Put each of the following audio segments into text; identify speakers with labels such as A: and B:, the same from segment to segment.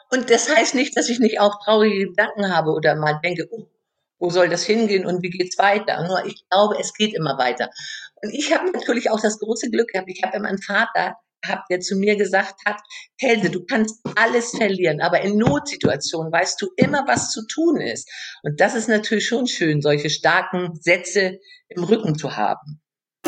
A: Und das heißt nicht, dass ich nicht auch traurige Gedanken habe oder mal denke, oh, wo soll das hingehen und wie geht's weiter? Nur ich glaube, es geht immer weiter. Und ich habe natürlich auch das große Glück gehabt. Ich habe immer einen Vater gehabt, der zu mir gesagt hat, Telse, du kannst alles verlieren, aber in Notsituationen weißt du immer, was zu tun ist. Und das ist natürlich schon schön, solche starken Sätze im Rücken zu haben.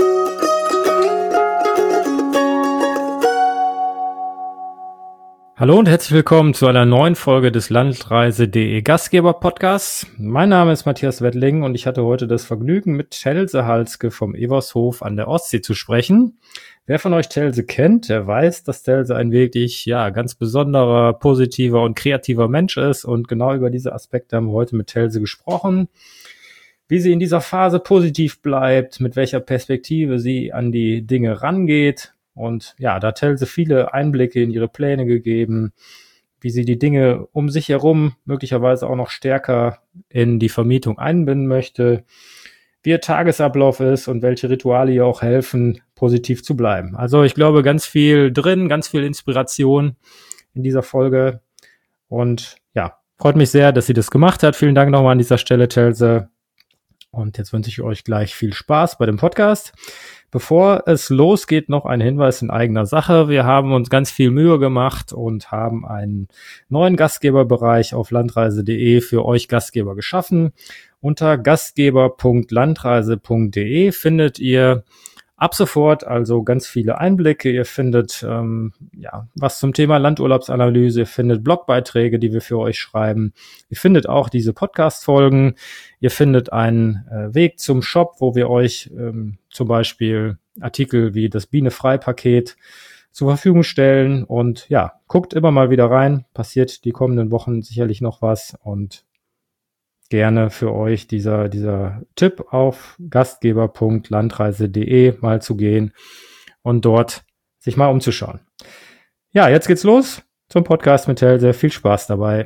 B: Hallo und herzlich willkommen zu einer neuen Folge des Landreise.de Gastgeber-Podcasts. Mein Name ist Matthias Wettling und ich hatte heute das Vergnügen, mit Telse Halske vom Evershof an der Ostsee zu sprechen. Wer von euch Telse kennt, der weiß, dass Telse ein wirklich, ganz besonderer, positiver und kreativer Mensch ist. Und genau über diese Aspekte haben wir heute mit Telse gesprochen. Wie sie in dieser Phase positiv bleibt, mit welcher Perspektive sie an die Dinge rangeht. Und ja, da hat Telse viele Einblicke in ihre Pläne gegeben, wie sie die Dinge um sich herum möglicherweise auch noch stärker in die Vermietung einbinden möchte, wie ihr Tagesablauf ist und welche Rituale ihr auch helfen, positiv zu bleiben. Also ich glaube, ganz viel drin, ganz viel Inspiration in dieser Folge. Und ja, freut mich sehr, dass sie das gemacht hat. Vielen Dank nochmal an dieser Stelle, Telse. Und jetzt wünsche ich euch gleich viel Spaß bei dem Podcast. Bevor es losgeht, noch ein Hinweis in eigener Sache. Wir haben uns ganz viel Mühe gemacht und haben einen neuen Gastgeberbereich auf landreise.de für euch Gastgeber geschaffen. Unter gastgeber.landreise.de findet ihr ab sofort also ganz viele Einblicke. Ihr findet was zum Thema Landurlaubsanalyse. Ihr findet Blogbeiträge, die wir für euch schreiben. Ihr findet auch diese Podcast-Folgen. Ihr findet einen Weg zum Shop, wo wir euch zum Beispiel Artikel wie das Biene-Frei-Paket zur Verfügung stellen. Und ja, guckt immer mal wieder rein. Passiert die kommenden Wochen sicherlich noch was. Und gerne für euch dieser Tipp auf gastgeber.landreise.de mal zu gehen und dort sich mal umzuschauen. Ja, jetzt geht's los zum Podcast mit Telse. Viel Spaß dabei.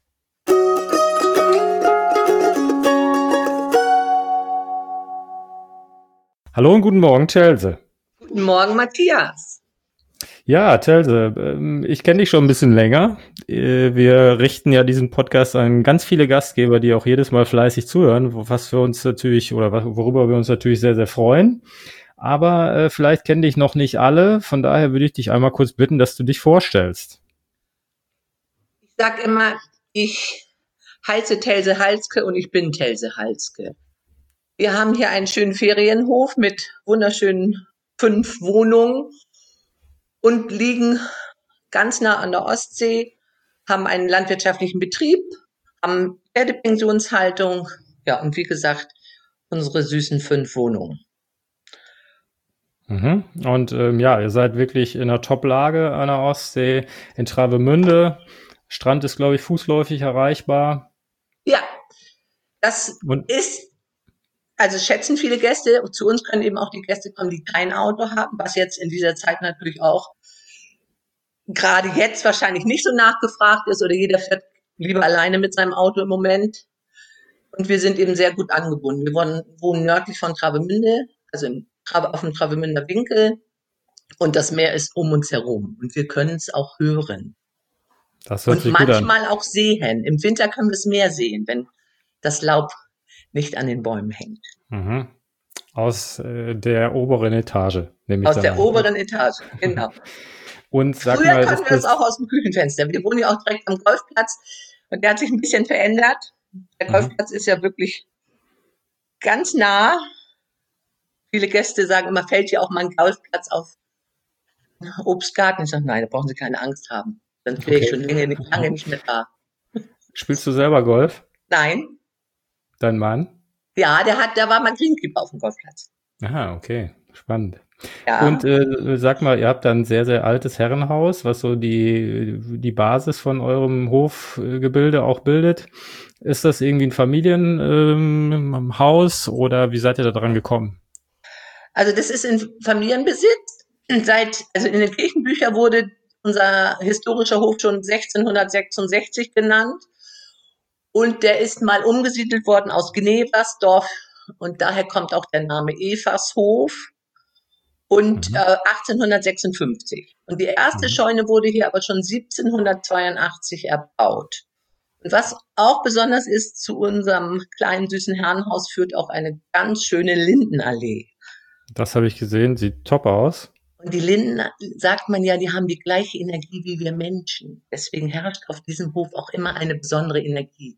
B: Hallo und guten Morgen, Telse.
A: Guten Morgen, Matthias.
B: Ja, Telse, ich kenne dich schon ein bisschen länger. Wir richten ja diesen Podcast an ganz viele Gastgeber, die auch jedes Mal fleißig zuhören, was für uns natürlich oder worüber wir uns natürlich sehr, sehr freuen. Aber vielleicht kennen dich noch nicht alle. Von daher würde ich dich einmal kurz bitten, dass du dich vorstellst.
A: Ich sage immer, ich heiße Telse Halske und ich bin Telse Halske. Wir haben hier einen schönen Ferienhof mit wunderschönen 5 Wohnungen und liegen ganz nah an der Ostsee, haben einen landwirtschaftlichen Betrieb, haben Pferdepensionshaltung, ja, und wie gesagt, unsere süßen 5 Wohnungen.
B: Mhm. Und ihr seid wirklich in einer Top-Lage an der Ostsee, in Travemünde. Strand ist, glaube ich, fußläufig erreichbar.
A: Ja, das ist, also schätzen viele Gäste. Zu uns können eben auch die Gäste kommen, die kein Auto haben, was jetzt in dieser Zeit natürlich auch gerade jetzt wahrscheinlich nicht so nachgefragt ist oder jeder fährt lieber alleine mit seinem Auto im Moment. Und wir sind eben sehr gut angebunden. Wir wohnen nördlich von Travemünde, also auf dem Travemünder Winkel. Und das Meer ist um uns herum. Und wir können es auch hören.
B: Das hört
A: Und
B: sich gut an.
A: manchmal auch sehen. Im Winter können wir es mehr sehen, wenn das Laub nicht an den Bäumen hängt.
B: Mhm. Aus der oberen Etage, nehme ich
A: Aus der
B: an.
A: oberen Etage, genau.
B: Und sag
A: Früher
B: mal,
A: konnten wir das auch aus dem Küchenfenster. Wir wohnen ja auch direkt am Golfplatz und der hat sich ein bisschen verändert. Der Golfplatz ist ja wirklich ganz nah. Viele Gäste sagen immer, fällt hier auch mal ein Golfplatz auf Obstgarten? Ich sage, nein, da brauchen Sie keine Angst haben. Dann wäre ich schon lange nicht mehr da.
B: Spielst du selber Golf?
A: Nein.
B: Dein Mann?
A: Ja, der war mal Greenkeeper auf dem Golfplatz.
B: Aha, okay. Spannend.
A: Ja.
B: Und sag mal, ihr habt da ein sehr, sehr altes Herrenhaus, was so die Basis von eurem Hofgebilde auch bildet. Ist das irgendwie ein Familienhaus oder wie seid ihr da dran gekommen?
A: Also das ist in Familienbesitz. Also in den Kirchenbüchern wurde unser historischer Hof schon 1666 genannt. Und der ist mal umgesiedelt worden aus Gneversdorf. Und daher kommt auch der Name Evershof. und 1856. Und die erste Scheune wurde hier aber schon 1782 erbaut. Und was auch besonders ist, zu unserem kleinen süßen Herrenhaus führt auch eine ganz schöne Lindenallee.
B: Das habe ich gesehen, sieht top aus.
A: Und die Linden, sagt man ja, die haben die gleiche Energie wie wir Menschen. Deswegen herrscht auf diesem Hof auch immer eine besondere Energie.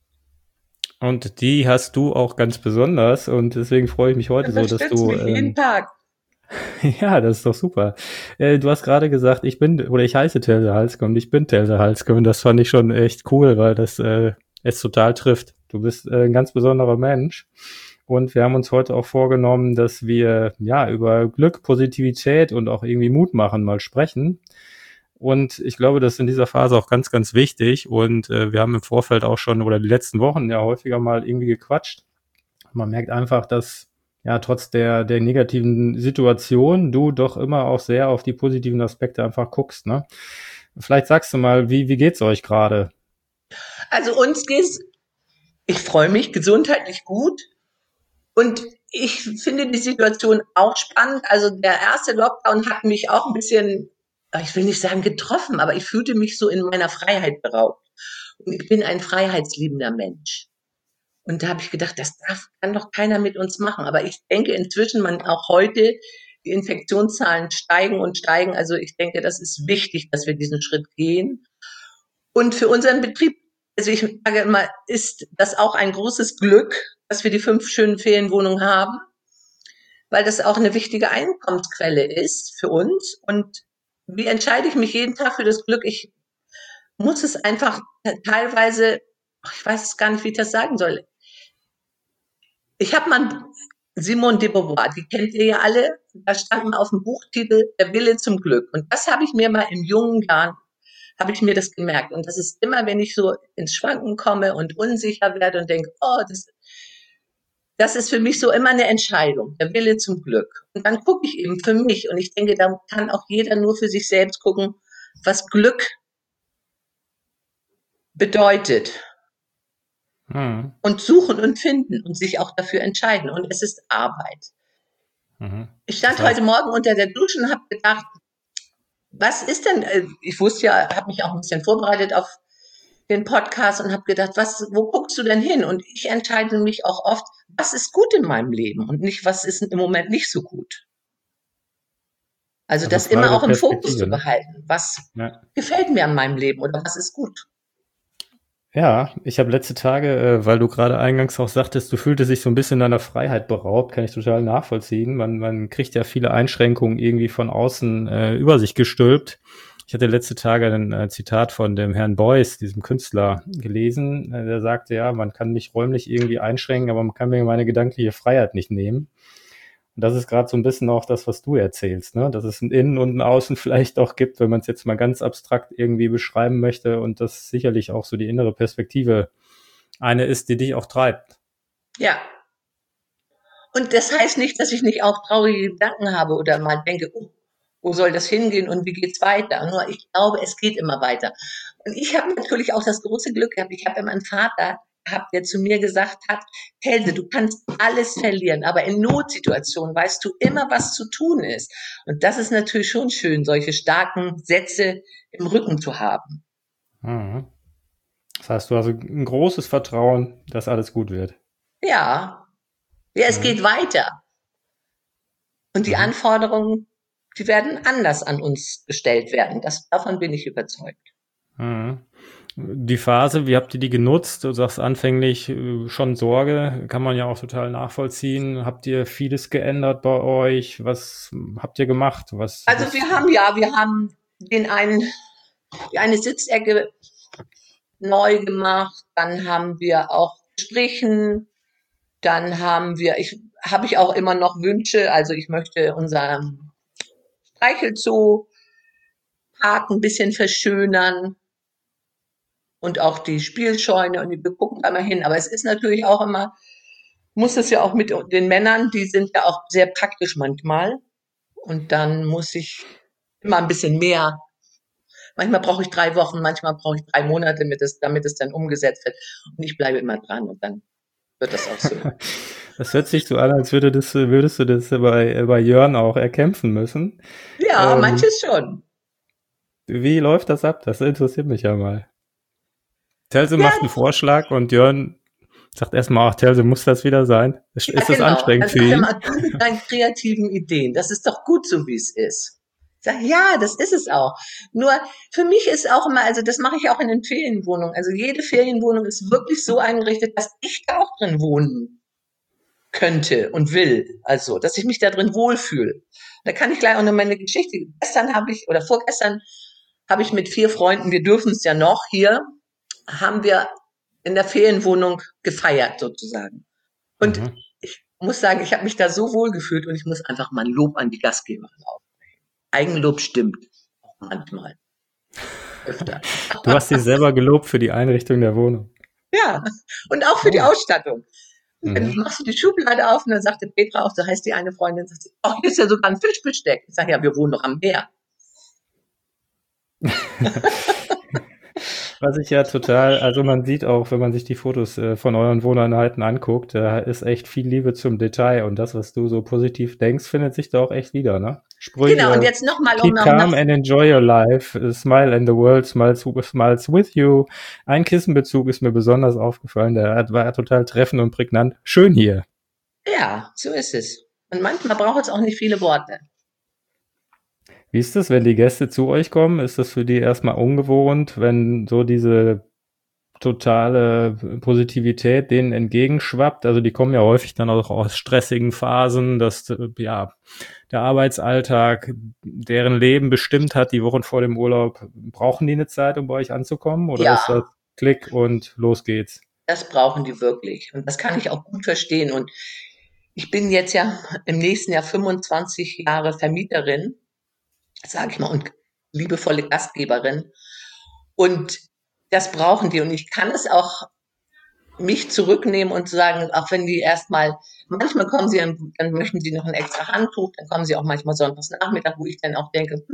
B: Und die hast du auch ganz besonders und deswegen freue ich mich heute so, dass du...
A: mich jeden Tag.
B: Ja, das ist doch super. Du hast gerade gesagt, ich heiße Telse Halske und ich bin Telse Halske und das fand ich schon echt cool, weil das es total trifft. Du bist ein ganz besonderer Mensch und wir haben uns heute auch vorgenommen, dass wir ja über Glück, Positivität und auch irgendwie Mut machen mal sprechen. Und ich glaube, das ist in dieser Phase auch ganz, ganz wichtig und wir haben im Vorfeld auch schon oder die letzten Wochen ja häufiger mal irgendwie gequatscht. Man merkt einfach, dass ja trotz der negativen Situation du doch immer auch sehr auf die positiven Aspekte einfach guckst, ne? Vielleicht sagst du mal, wie geht's euch gerade?
A: Also uns geht's, ich freue mich, gesundheitlich gut. Und ich finde die Situation auch spannend. Also der erste Lockdown hat mich auch ein bisschen, ich will nicht sagen getroffen, aber ich fühlte mich so in meiner Freiheit beraubt. Und ich bin ein freiheitsliebender Mensch. Und da habe ich gedacht, kann doch keiner mit uns machen. Aber ich denke inzwischen, auch heute, die Infektionszahlen steigen und steigen. Also ich denke, das ist wichtig, dass wir diesen Schritt gehen. Und für unseren Betrieb, also ich sage immer, ist das auch ein großes Glück, dass wir die 5 schönen Ferienwohnungen haben, weil das auch eine wichtige Einkommensquelle ist für uns. Und wie entscheide ich mich jeden Tag für das Glück? Ich muss es einfach teilweise, ich weiß es gar nicht, wie ich das sagen soll. Ich habe mal Simone de Beauvoir, die kennt ihr ja alle, da stand mal auf dem Buchtitel Der Wille zum Glück. Und das habe ich mir mal in jungen Jahren, habe ich mir das gemerkt. Und das ist immer, wenn ich so ins Schwanken komme und unsicher werde und denke, das ist für mich so immer eine Entscheidung, der Wille zum Glück. Und dann gucke ich eben für mich und ich denke, da kann auch jeder nur für sich selbst gucken, was Glück bedeutet. Und suchen und finden und sich auch dafür entscheiden. Und es ist Arbeit. Ich stand heute Morgen unter der Dusche und habe gedacht, was ist denn, ich wusste ja, habe mich auch ein bisschen vorbereitet auf den Podcast und habe gedacht, wo guckst du denn hin? Und ich entscheide mich auch oft, was ist gut in meinem Leben und nicht, was ist im Moment nicht so gut. Also das immer auch im Fokus zu behalten. Was gefällt mir an meinem Leben oder was ist gut?
B: Ja, ich habe letzte Tage, weil du gerade eingangs auch sagtest, du fühltest dich so ein bisschen deiner Freiheit beraubt, kann ich total nachvollziehen. Man kriegt ja viele Einschränkungen irgendwie von außen über sich gestülpt. Ich hatte letzte Tage ein Zitat von dem Herrn Beuys, diesem Künstler, gelesen. Der sagte, ja, man kann mich räumlich irgendwie einschränken, aber man kann mir meine gedankliche Freiheit nicht nehmen. Und das ist gerade so ein bisschen auch das, was du erzählst, ne? Dass es ein Innen und ein Außen vielleicht auch gibt, wenn man es jetzt mal ganz abstrakt irgendwie beschreiben möchte und das sicherlich auch so die innere Perspektive eine ist, die dich auch treibt.
A: Ja. Und das heißt nicht, dass ich nicht auch traurige Gedanken habe oder mal denke, wo soll das hingehen und wie geht's weiter? Nur ich glaube, es geht immer weiter. Und ich habe natürlich auch das große Glück gehabt. Ich habe immer einen Vater gehabt, der zu mir gesagt hat, Telse, du kannst alles verlieren, aber in Notsituationen weißt du immer, was zu tun ist. Und das ist natürlich schon schön, solche starken Sätze im Rücken zu haben.
B: Mhm. Das heißt, du hast ein großes Vertrauen, dass alles gut wird.
A: Ja, es geht weiter. Und die Anforderungen, die werden anders an uns gestellt werden. Davon bin ich überzeugt.
B: Die Phase, wie habt ihr die genutzt? Du sagst anfänglich schon Sorge, kann man ja auch total nachvollziehen. Habt ihr vieles geändert bei euch? Was habt ihr gemacht?
A: Also wir haben die eine Sitzecke neu gemacht, dann haben wir auch gestrichen, dann habe ich auch immer noch Wünsche, also ich möchte unseren Streichelzoo Park ein bisschen verschönern und auch die Spielscheune und wir gucken da mal hin. Aber es ist natürlich auch immer, muss es ja auch mit den Männern, die sind ja auch sehr praktisch manchmal. Und dann muss ich immer ein bisschen mehr. Manchmal brauche ich 3 Wochen, manchmal brauche ich 3 Monate, damit es dann umgesetzt wird. Und ich bleibe immer dran und dann wird das auch so.
B: Das hört sich so an, als würdest du das bei Jörn auch erkämpfen müssen.
A: Ja, manches schon.
B: Wie läuft das ab? Das interessiert mich ja mal. Telse
A: Ja,
B: macht einen Vorschlag und Jörn sagt erstmal, ach, Telse, muss das wieder sein?
A: ja,
B: Ist das
A: genau.
B: anstrengend
A: Dann
B: für
A: sagt er
B: ihn?
A: mal, du mit deinen kreativen Ideen, das ist doch gut so, wie es ist. Ich sage, ja, das ist es auch. Nur für mich ist auch immer, also das mache ich auch in den Ferienwohnungen. Also jede Ferienwohnung ist wirklich so eingerichtet, dass ich da auch drin wohnen könnte und will. Also, dass ich mich da drin wohlfühle. Da kann ich gleich auch noch meine Geschichte. Vorgestern habe ich mit 4 Freunden, wir dürfen es ja noch hier, haben wir in der Ferienwohnung gefeiert sozusagen. Und
B: Mhm.
A: ich muss sagen, ich habe mich da so wohl gefühlt und ich muss einfach mal ein Lob an die Gastgeberin aussprechen. Eigenlob stimmt auch manchmal, öfter.
B: Du hast dich selber gelobt für die Einrichtung der Wohnung.
A: Ja, und auch für die
B: Oh.
A: Ausstattung. Und dann
B: Mhm.
A: machst du die Schublade auf und dann sagte Petra auch, so heißt die eine Freundin, sagt sie, oh, hier ist ja sogar ein Fischbesteck. Ich sage, ja, wir wohnen doch am Meer.
B: Was ich ja total, also man sieht auch, wenn man sich die Fotos von euren Wohneinheiten anguckt, da ist echt viel Liebe zum Detail und das, was du so positiv denkst, findet sich da auch echt wieder, ne?
A: Genau, und
B: Sprüche,
A: jetzt nochmal, um
B: keep
A: noch nach,
B: calm and enjoy your life, smile and the world smiles with you. Ein Kissenbezug ist mir besonders aufgefallen, war total treffend und prägnant. Schön hier.
A: ja, so ist es. Und manchmal braucht es auch nicht viele Worte.
B: Wie ist das, wenn die Gäste zu euch kommen? Ist das für die erstmal ungewohnt, wenn so diese totale Positivität denen entgegenschwappt? Also die kommen ja häufig dann auch aus stressigen Phasen, dass ja der Arbeitsalltag deren Leben bestimmt hat, die Wochen vor dem Urlaub. Brauchen die eine Zeit, um bei euch anzukommen? Oder ist das
A: Ja,
B: Klick und los geht's?
A: das brauchen die wirklich. Und das kann ich auch gut verstehen. Und ich bin jetzt ja im nächsten Jahr 25 Jahre Vermieterin, sage ich mal, und liebevolle Gastgeberin. Und das brauchen die. Und ich kann es auch mich zurücknehmen und sagen, auch wenn die erstmal, manchmal kommen sie, dann möchten sie noch ein extra Handtuch, dann kommen sie auch manchmal sonntags Nachmittag, wo ich dann auch denke,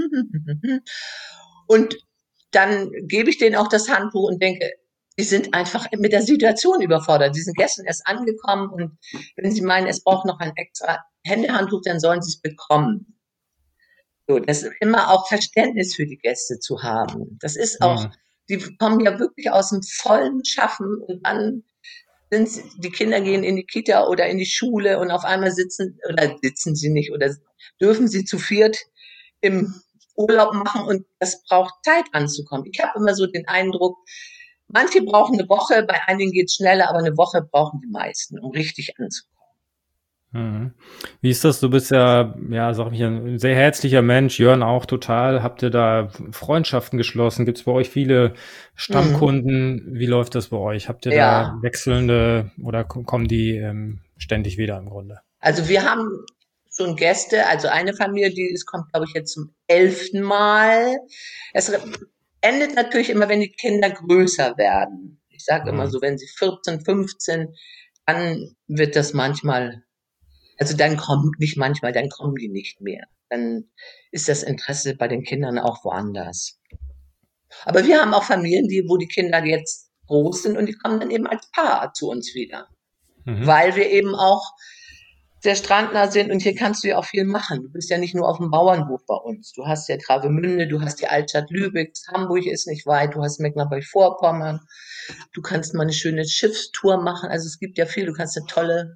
A: und dann gebe ich denen auch das Handtuch und denke, die sind einfach mit der Situation überfordert. Die sind gestern erst angekommen und wenn sie meinen, es braucht noch ein extra Händehandtuch, dann sollen sie es bekommen. So, das ist immer auch Verständnis für die Gäste zu haben. Das ist auch,
B: Hm.
A: die kommen ja wirklich aus dem vollen Schaffen und dann die Kinder gehen in die Kita oder in die Schule und auf einmal sitzen sie nicht oder dürfen sie zu viert im Urlaub machen und das braucht Zeit anzukommen. Ich habe immer so den Eindruck, manche brauchen eine Woche, bei einigen geht es schneller, aber eine Woche brauchen die meisten, um richtig anzukommen.
B: Mhm. Wie ist das? Du bist ja, sag ich, ein sehr herzlicher Mensch. Jörn auch total. Habt ihr da Freundschaften geschlossen? Gibt es bei euch viele
A: Mhm.
B: Stammkunden? Wie läuft das bei euch? Habt ihr da
A: Ja,
B: wechselnde oder kommen die ständig wieder im Grunde?
A: also wir haben schon Gäste, also eine Familie, kommt, glaube ich, jetzt zum 11. Mal. Es endet natürlich immer, wenn die Kinder größer werden. Ich sage immer
B: Mhm.
A: so, wenn sie 14, 15, dann wird das manchmal, also dann kommt nicht manchmal, dann kommen die nicht mehr. Dann ist das Interesse bei den Kindern auch woanders. Aber wir haben auch Familien, wo die Kinder jetzt groß sind und die kommen dann eben als Paar zu uns wieder.
B: Mhm.
A: Weil wir eben auch sehr strandnah sind und hier kannst du ja auch viel machen. Du bist ja nicht nur auf dem Bauernhof bei uns. Du hast ja Travemünde, du hast die Altstadt Lübeck, Hamburg ist nicht weit, du hast Mecklenburg-Vorpommern, du kannst mal eine schöne Schiffstour machen. Also es gibt ja viel, du kannst eine tolle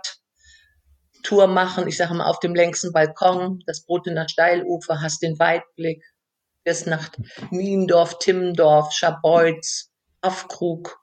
A: Radtour machen. Ich sage mal, auf dem längsten Balkon, das Brotener Steilufer, hast den Weitblick bis nach Niendorf, Timmendorf, Scharbeutz, Afkrug,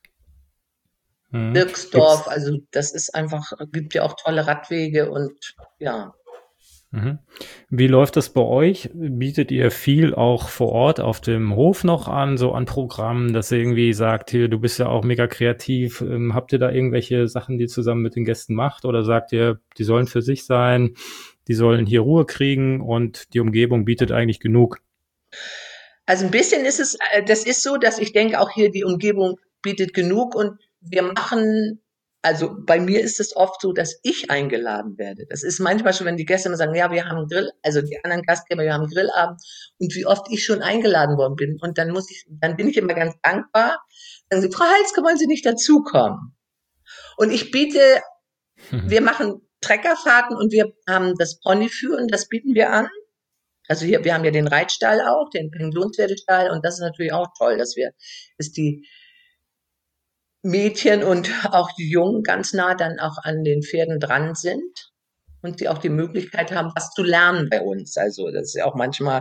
B: Mhm. Gibt's
A: Dirksdorf. Also das ist einfach, gibt ja auch tolle Radwege und ja.
B: Mhm. Wie läuft das bei euch? Bietet ihr viel auch vor Ort auf dem Hof noch an, so an Programmen, dass ihr irgendwie sagt, hier, du bist ja auch mega kreativ, habt ihr da irgendwelche Sachen, die ihr zusammen mit den Gästen macht oder sagt ihr, die sollen für sich sein, die sollen hier Ruhe kriegen und die Umgebung bietet eigentlich genug?
A: Also ein bisschen ist es, das ist so, dass ich denke, auch hier die Umgebung bietet genug und wir machen, also bei mir ist es oft so, dass ich eingeladen werde. Das ist manchmal schon, wenn die Gäste immer sagen, ja, wir haben einen Grill, also die anderen Gastgeber, wir haben einen Grillabend und wie oft ich schon eingeladen worden bin. Und dann bin ich immer ganz dankbar. Dann sagen sie, Frau Halske, wollen Sie nicht dazukommen? Und ich biete, wir machen Treckerfahrten und wir haben das Ponyführen, das bieten wir an. Also hier, wir haben ja den Reitstall auch, den Pensionspferdestall, und das ist natürlich auch toll, dass die Mädchen und auch die Jungen ganz nah dann auch an den Pferden dran sind und sie auch die Möglichkeit haben, was zu lernen bei uns. Also das ist ja auch manchmal,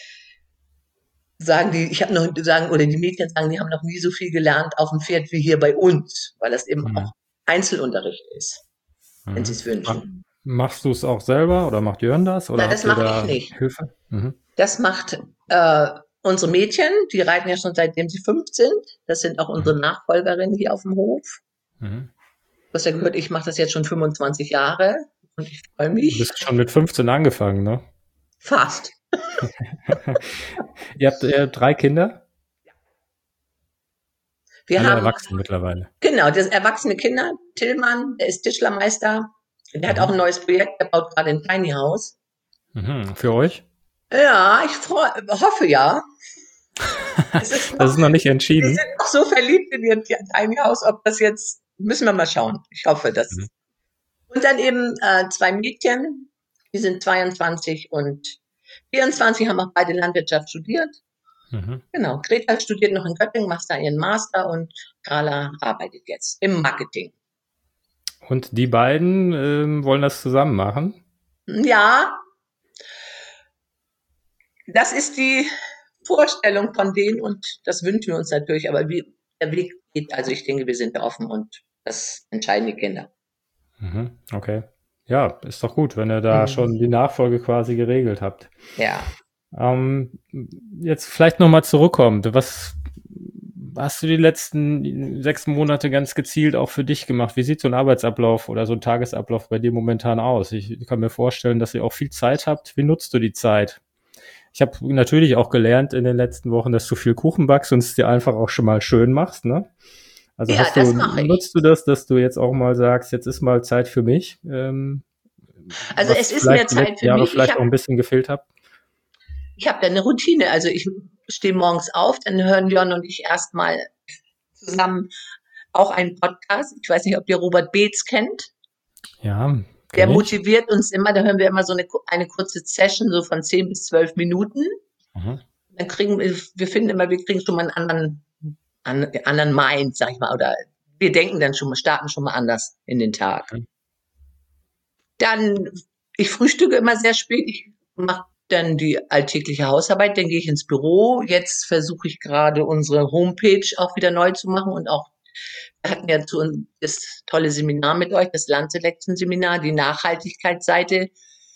A: sagen die, oder die Mädchen sagen, die haben noch nie so viel gelernt auf dem Pferd wie hier bei uns, weil das eben auch Einzelunterricht ist, wenn sie es wünschen.
B: Machst du es auch selber oder macht Jörn das? Oder
A: Nein, das mache ich nicht.
B: Hilfe?
A: Das macht unsere Mädchen, die reiten ja schon seitdem sie 5 sind. Das sind auch unsere Nachfolgerinnen hier auf dem Hof. Du hast ja gehört, ich mache das jetzt schon 25 Jahre und ich freue mich.
B: Du bist schon mit 15 angefangen, ne?
A: Fast.
B: Ihr habt 3 Kinder?
A: Wir
B: Alle
A: haben
B: erwachsen mittlerweile.
A: Genau, das erwachsene Kinder. Tillmann, der ist Tischlermeister. Der hat auch ein neues Projekt, der baut gerade ein Tiny House.
B: Für euch?
A: Ja, ich hoffe ja.
B: Das ist noch nicht entschieden.
A: Wir sind noch so verliebt in ihr Tiny House, ob das jetzt, müssen wir mal schauen. Ich hoffe, dass. Und dann eben 2 Mädchen, die sind 22 und 24, haben auch beide Landwirtschaft studiert. Genau, Greta studiert noch in Göttingen, macht da ihren Master und Carla arbeitet jetzt im Marketing.
B: Und die beiden wollen das zusammen machen?
A: Ja, das ist die Vorstellung von denen und das wünschen wir uns natürlich, aber wie der Weg geht, also ich denke, wir sind offen und das entscheiden die Kinder.
B: Okay. Ja, ist doch gut, wenn ihr da schon die Nachfolge quasi geregelt habt.
A: Ja.
B: Jetzt vielleicht nochmal zurückkommt. Was hast du die letzten 6 Monate ganz gezielt auch für dich gemacht? Wie sieht so ein Arbeitsablauf oder so ein Tagesablauf bei dir momentan aus? Ich kann mir vorstellen, dass ihr auch viel Zeit habt. Wie nutzt du die Zeit? Ich habe natürlich auch gelernt in den letzten Wochen, dass du viel Kuchen backst und es dir einfach auch schon mal schön machst, ne? Also
A: ja,
B: nutzt du das, dass du jetzt auch mal sagst, jetzt ist mal Zeit für mich?
A: Also es ist mehr Zeit für mich.
B: Vielleicht auch ein bisschen gefehlt habe.
A: Ich habe da eine Routine. Also ich stehe morgens auf, dann hören Jörn und ich erstmal zusammen auch einen Podcast. Ich weiß nicht, ob ihr Robert Beetz kennt.
B: Ja.
A: Der motiviert uns immer, da hören wir immer so eine kurze Session, so von 10 bis 12 Minuten. Dann kriegen wir finden immer, wir kriegen schon mal einen anderen Mind, sag ich mal, oder wir denken dann schon mal, starten schon mal anders in den Tag. Dann, ich frühstücke immer sehr spät, ich mache dann die alltägliche Hausarbeit, dann gehe ich ins Büro. Jetzt versuche ich gerade unsere Homepage auch wieder neu zu machen und auch, wir hatten ja das tolle Seminar mit euch, das Land-Selection-Seminar, die Nachhaltigkeitsseite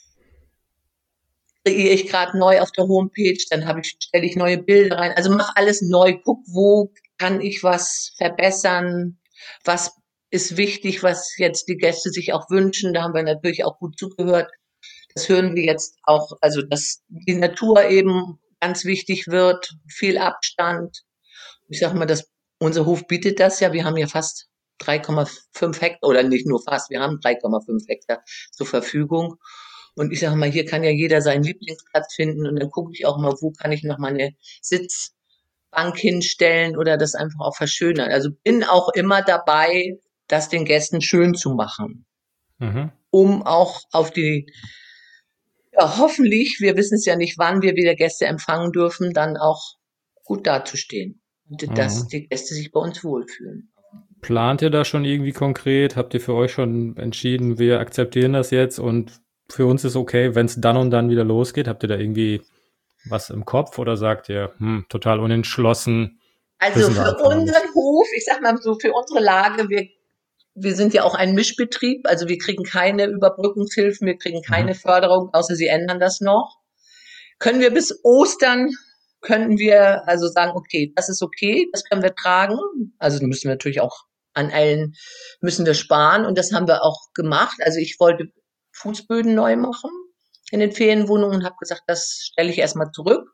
A: kreiere ich gerade neu auf der Homepage, dann stelle ich neue Bilder rein, also mache alles neu, guck, wo kann ich was verbessern, was ist wichtig, was jetzt die Gäste sich auch wünschen, da haben wir natürlich auch gut zugehört. Das hören wir jetzt auch, also dass die Natur eben ganz wichtig wird, viel Abstand. Ich sage mal, unser Hof bietet das ja, wir haben ja fast 3,5 Hektar, oder nicht nur fast, wir haben 3,5 Hektar zur Verfügung. Und ich sage mal, hier kann ja jeder seinen Lieblingsplatz finden und dann gucke ich auch mal, wo kann ich noch mal eine Sitzbank hinstellen oder das einfach auch verschönern. Also bin auch immer dabei, das den Gästen schön zu machen, um auch auf die, ja, hoffentlich, wir wissen es ja nicht, wann wir wieder Gäste empfangen dürfen, dann auch gut dazustehen und dass die Gäste sich bei uns wohlfühlen.
B: Plant ihr da schon irgendwie konkret? Habt ihr für euch schon entschieden, wir akzeptieren das jetzt und für uns ist okay, wenn es dann und dann wieder losgeht? Habt ihr da irgendwie was im Kopf oder sagt ihr, total unentschlossen?
A: Also für unseren Hof, ich sag mal so, für unsere Lage, wir sind ja auch ein Mischbetrieb, also wir kriegen keine Überbrückungshilfen, wir kriegen keine Förderung, außer sie ändern das noch. Können wir bis Ostern, könnten wir also sagen, okay, das ist okay, das können wir tragen. Also müssen wir natürlich auch an allen, müssen wir sparen und das haben wir auch gemacht. Also ich wollte Fußböden neu machen in den Ferienwohnungen und habe gesagt, das stelle ich erstmal zurück.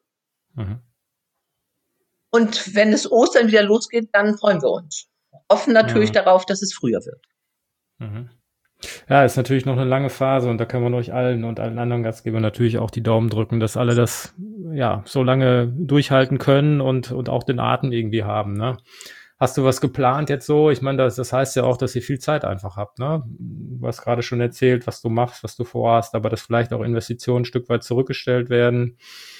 A: Und wenn es Ostern wieder losgeht, dann freuen wir uns. Hoffen natürlich darauf, dass es früher wird.
B: Ja, ist natürlich noch eine lange Phase und da kann man euch allen und allen anderen Gastgebern natürlich auch die Daumen drücken, dass alle das ja so lange durchhalten können und auch den Atem irgendwie haben. Ne? Hast du was geplant jetzt so? Ich meine, das heißt ja auch, dass ihr viel Zeit einfach habt, ne? Du hast gerade schon erzählt, was du machst, was du vorhast, aber dass vielleicht auch Investitionen ein Stück weit zurückgestellt werden.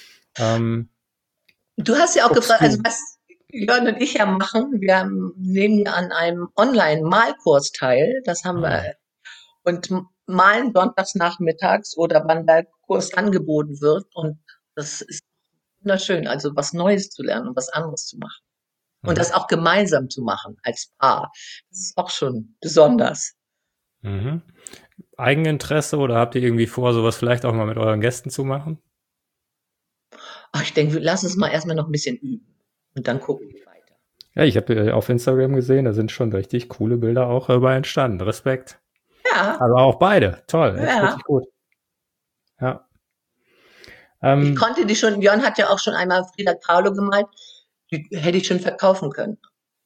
A: Du hast ja auch
B: Guckst
A: gefragt, also
B: du?
A: was Jörn und ich ja machen, wir nehmen ja an einem Online-Malkurs teil. Das haben
B: Ah,
A: wir und malen sonntags nachmittags oder wann der Kurs angeboten wird. Und das ist wunderschön, also was Neues zu lernen und was anderes zu machen. Und
B: mhm.
A: das auch gemeinsam zu machen als Paar. Das ist auch schon besonders.
B: Mhm. Eigeninteresse oder habt ihr irgendwie vor, sowas vielleicht auch mal mit euren Gästen zu machen?
A: Aber ich denke, lass uns mal erstmal noch ein bisschen üben und dann gucken wir weiter.
B: Ja, ich habe auf Instagram gesehen, da sind schon richtig coole Bilder auch bei entstanden. Respekt.
A: Ja,
B: Aber auch beide. Toll, echt richtig
A: ja.
B: gut. Ja.
A: Ich
B: Ähm,
A: konnte die schon, Jörn hat ja auch schon einmal Frida Kahlo gemalt, die hätte ich schon verkaufen können.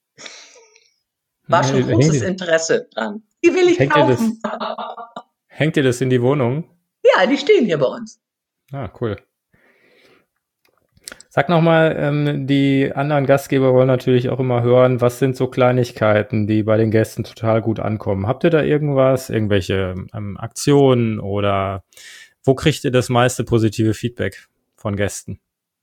A: War schon großes
B: hängt,
A: Interesse dran. Die will ich
B: hängt ihr das,
A: kaufen.
B: hängt ihr das in die Wohnung?
A: Ja, die stehen hier bei uns.
B: Ah, cool. Sag noch mal, die anderen Gastgeber wollen natürlich auch immer hören, was sind so Kleinigkeiten, die bei den Gästen total gut ankommen. Habt ihr da irgendwas, irgendwelche Aktionen oder wo kriegt ihr das meiste positive Feedback von Gästen?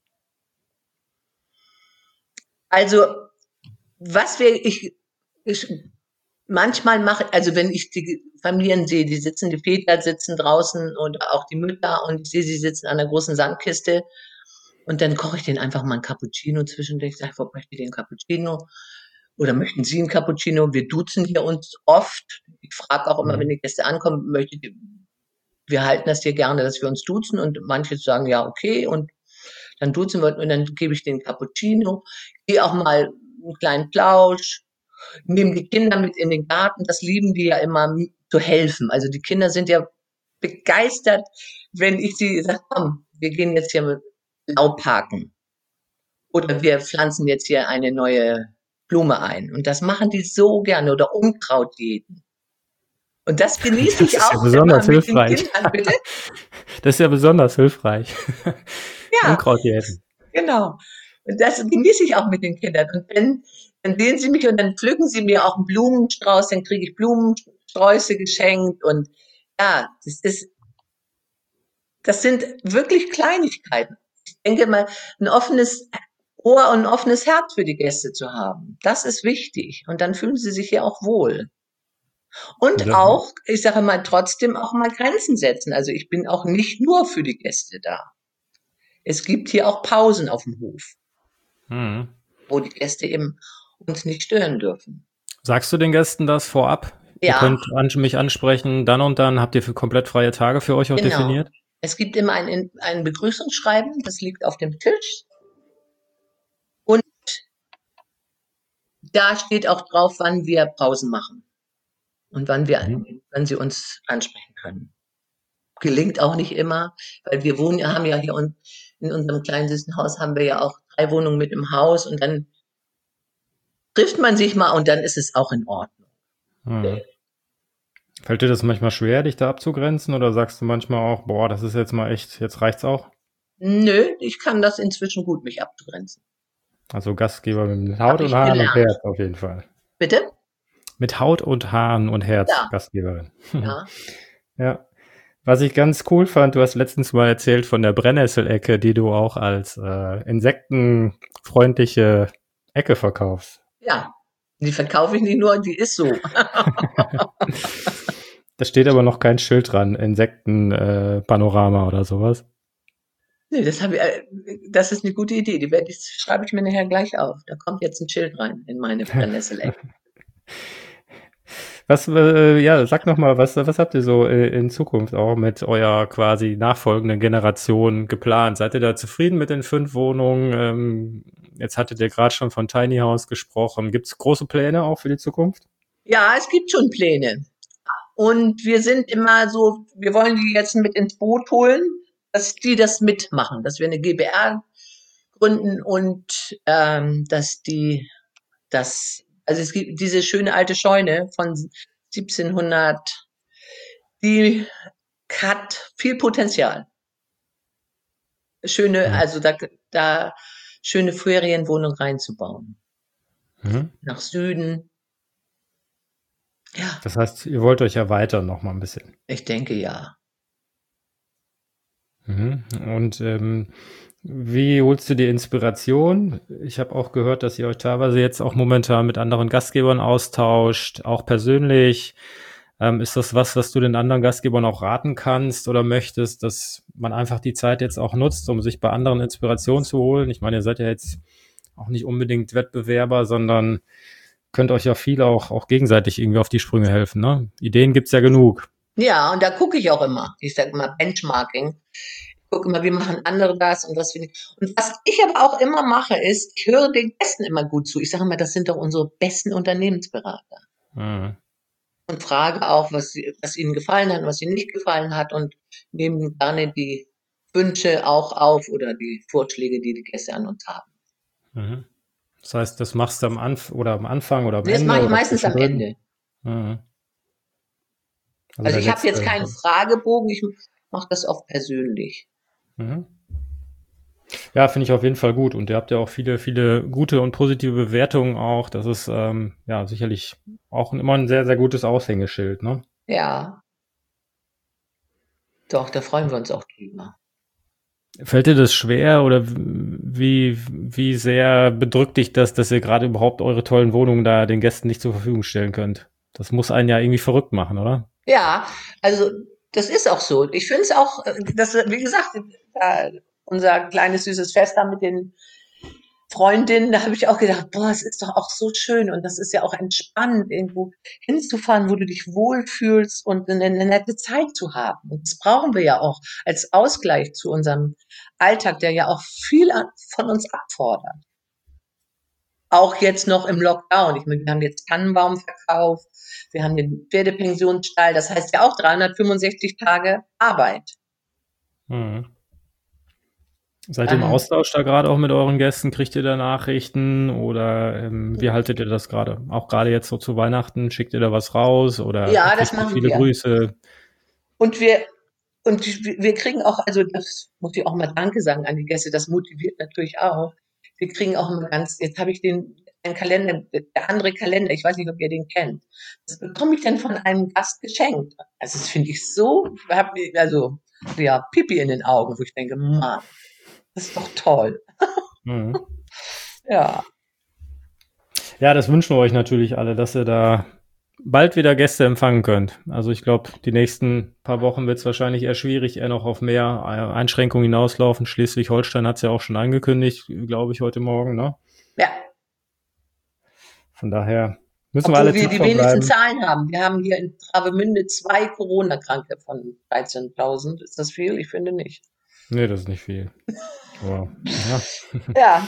A: Also, was ich manchmal mache, also wenn ich die Familien sehe, die Väter sitzen draußen und auch die Mütter und ich sehe, sie sitzen an der großen Sandkiste und dann koche ich denen einfach mal ein Cappuccino zwischendurch. Ich sage, möchtet ihr den Cappuccino? Oder möchten Sie einen Cappuccino? Wir duzen hier uns oft. Ich frage auch immer, wenn
B: Mhm.
A: die Gäste ankommen, wir halten das hier gerne, dass wir uns duzen und manche sagen, ja, okay, und dann duzen wir und dann gebe ich den Cappuccino, gehe auch mal einen kleinen Plausch, nehme die Kinder mit in den Garten, das lieben die ja immer zu helfen. Also die Kinder sind ja begeistert, wenn ich sie sage, komm, wir gehen jetzt hier mit Laubhaken oder wir pflanzen jetzt hier eine neue Blume ein. Und das machen die so gerne oder Unkraut jäten. Und das genieße
B: Das
A: ich
B: ist ja
A: auch immer
B: besonders
A: mit den
B: hilfreich.
A: Kindern, bitte.
B: Das ist ja besonders hilfreich.
A: Ja,
B: Unkraut jäten.
A: genau. Und das genieße ich auch mit den Kindern. Und wenn, dann sehen sie mich und dann pflücken sie mir auch einen Blumenstrauß, dann kriege ich Blumensträuße geschenkt. Und ja, das sind wirklich Kleinigkeiten. Ich denke mal, ein offenes Ohr und ein offenes Herz für die Gäste zu haben. Das ist wichtig. Und dann fühlen sie sich ja auch wohl. Und
B: Das,
A: auch, ich sage mal, trotzdem auch mal Grenzen setzen. Also ich bin auch nicht nur für die Gäste da. Es gibt hier auch Pausen auf dem Hof,
B: mhm.
A: wo die Gäste eben uns nicht stören dürfen.
B: Sagst du den Gästen das vorab? Ihr
A: Ja,
B: könnt mich ansprechen, dann und dann habt ihr für komplett freie Tage für euch auch
A: genau.
B: definiert?
A: Es gibt immer ein Begrüßungsschreiben, das liegt auf dem Tisch. Und da steht auch drauf, wann wir Pausen machen und
B: Mhm.
A: wann sie uns ansprechen können. Gelingt auch nicht immer, weil wir wohnen, haben ja hier in unserem kleinen süßen Haus haben wir ja auch 3 Wohnungen mit im Haus und dann trifft man sich mal und dann ist es auch in Ordnung.
B: Mhm. Fällt dir das manchmal schwer, dich da abzugrenzen oder sagst du manchmal auch, boah, das ist jetzt mal echt, jetzt reicht's auch?
A: Nö, ich kann das inzwischen gut, mich abzugrenzen.
B: Also Gastgeber mit Haut
A: Habe
B: und
A: ich
B: Haaren und
A: gelernt.
B: Herz auf jeden Fall.
A: Bitte?
B: Mit Haut und Haaren und Herz,
A: Ja,
B: Gastgeberin.
A: ja.
B: Ja. Was ich ganz cool fand, du hast letztens mal erzählt von der Brennnesselecke, die du auch als insektenfreundliche Ecke verkaufst.
A: Ja, die verkaufe ich nicht nur, die ist so.
B: Da steht aber noch kein Schild dran, Insektenpanorama Panorama oder sowas.
A: Nee, das ist eine gute Idee. Schreibe ich mir nachher gleich auf. Da kommt jetzt ein Schild rein in meine Brennnesselecke.
B: Was, ja, sag noch mal, was habt ihr so in Zukunft auch mit eurer quasi nachfolgenden Generation geplant? Seid ihr da zufrieden mit den 5 Wohnungen? Jetzt hattet ihr gerade schon von Tiny House gesprochen. Gibt es große Pläne auch für die Zukunft?
A: Ja, es gibt schon Pläne. Und wir sind immer so, wir wollen die jetzt mit ins Boot holen, dass die das mitmachen, dass wir eine GbR gründen und dass also es gibt diese schöne alte Scheune von 1700, die hat viel Potenzial.
B: Hm.
A: Also da schöne Ferienwohnung reinzubauen. nach Süden. Ja,
B: Das heißt, ihr wollt euch erweitern noch mal ein bisschen.
A: ich denke ja.
B: Und wie holst du dir Inspiration? Ich habe auch gehört, dass ihr euch teilweise jetzt auch momentan mit anderen Gastgebern austauscht, auch persönlich. Ist das was du den anderen Gastgebern auch raten kannst oder möchtest, dass man einfach die Zeit jetzt auch nutzt, um sich bei anderen Inspiration zu holen? Ich meine, ihr seid ja jetzt auch nicht unbedingt Wettbewerber, sondern könnt euch ja viel auch gegenseitig irgendwie auf die Sprünge helfen, ne? Ideen gibt's ja genug.
A: Ja, und da gucke ich auch immer. Ich sage immer Benchmarking. Ich gucke immer, wie machen andere das und was finde ich. Und was ich aber auch immer mache, ist, ich höre den Gästen immer gut zu. Ich sage immer, das sind doch unsere besten Unternehmensberater.
B: Mhm.
A: Und frage auch, was ihnen gefallen hat, was ihnen nicht gefallen hat und nehme gerne die Wünsche auch auf oder die Vorschläge, die die Gäste an uns haben.
B: Mhm. Das heißt, das machst du am Anfang oder am
A: Nee, das
B: Ende
A: mache ich
B: oder
A: meistens am
B: zwischendrin?
A: Ende.
B: Mhm. Also
A: Also
B: der
A: ich habe jetzt
B: letzte.
A: keinen Fragebogen, ich mache das oft persönlich.
B: Mhm. Ja, finde ich auf jeden Fall gut. Und ihr habt ja auch viele gute und positive Bewertungen auch. Das ist ja sicherlich auch immer ein sehr, sehr gutes Aushängeschild, ne?
A: Ja, doch, da freuen wir uns auch drüber.
B: Fällt dir das schwer oder wie sehr bedrückt dich das, dass ihr gerade überhaupt eure tollen Wohnungen da den Gästen nicht zur Verfügung stellen könnt? Das muss einen ja irgendwie verrückt machen, oder?
A: Ja, also das ist auch so. Ich finde es auch, wie gesagt, unser kleines süßes Fest da mit den Freundinnen, da habe ich auch gedacht, boah, es ist doch auch so schön und das ist ja auch entspannend, irgendwo hinzufahren, wo du dich wohlfühlst und eine nette Zeit zu haben. Und das brauchen wir ja auch als Ausgleich zu unserem Alltag, der ja auch viel von uns abfordert. Auch jetzt noch im Lockdown. Ich meine, wir haben jetzt Tannenbaum verkauft, wir haben den Pferdepensionsstall, das heißt ja auch 365 Tage Arbeit.
B: Mhm. Seid ihr im
A: Ähm,
B: Austausch da gerade auch mit euren Gästen? Kriegt ihr da Nachrichten oder wie haltet ihr das gerade? Auch gerade jetzt so zu Weihnachten, schickt ihr da was raus oder
A: ja, das
B: kriegt ihr
A: machen
B: viele
A: wir.
B: Grüße?
A: Und wir kriegen auch, also das muss ich auch mal Danke sagen an die Gäste, das motiviert natürlich auch. Wir kriegen auch immer jetzt habe ich einen Kalender, der andere Kalender, ich weiß nicht, ob ihr den kennt. Das bekomme ich dann von einem Gast geschenkt. Also das finde ich so, also ja, Pipi in den Augen, wo ich denke, Mann, das ist doch toll.
B: Mhm.
A: Ja,
B: Ja, das wünschen wir euch natürlich alle, dass ihr da bald wieder Gäste empfangen könnt. Also ich glaube, die nächsten paar Wochen wird es wahrscheinlich eher schwierig, eher noch auf mehr Einschränkungen hinauslaufen. Schleswig-Holstein hat es ja auch schon angekündigt, glaube ich, heute Morgen. Ne?
A: ja.
B: Von daher müssen wir
A: Obwohl
B: alle
A: wir die
B: tapfer
A: wenigsten
B: bleiben.
A: Zahlen haben. Wir haben hier in Travemünde 2 Corona-Kranke von 13.000. Ist das viel? Ich finde nicht.
B: Nee, das ist nicht viel. Aber ja,
A: Ja,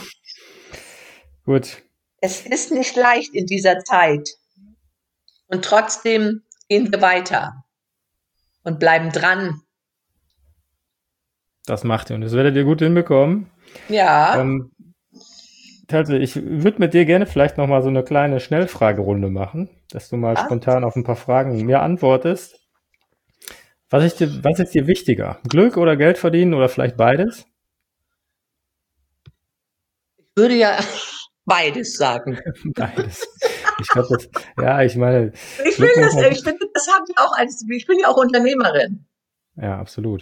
B: gut.
A: es ist nicht leicht in dieser Zeit. Und trotzdem gehen wir weiter und bleiben dran.
B: Das macht ihr und das werdet ihr gut hinbekommen.
A: Ja,
B: Ähm, Talte, ich würde mit dir gerne vielleicht noch mal so eine kleine Schnellfragerunde machen, dass du mal
A: ja.
B: spontan auf ein paar Fragen mir antwortest. Was ist dir wichtiger? Glück oder Geld verdienen oder vielleicht beides?
A: Ich würde ja beides sagen.
B: Beides. Ich glaube, ja, ich meine,
A: Ich will
B: Glück muss
A: das,
B: man,
A: ich finde, das habe ich auch ich bin ja auch Unternehmerin.
B: ja, absolut.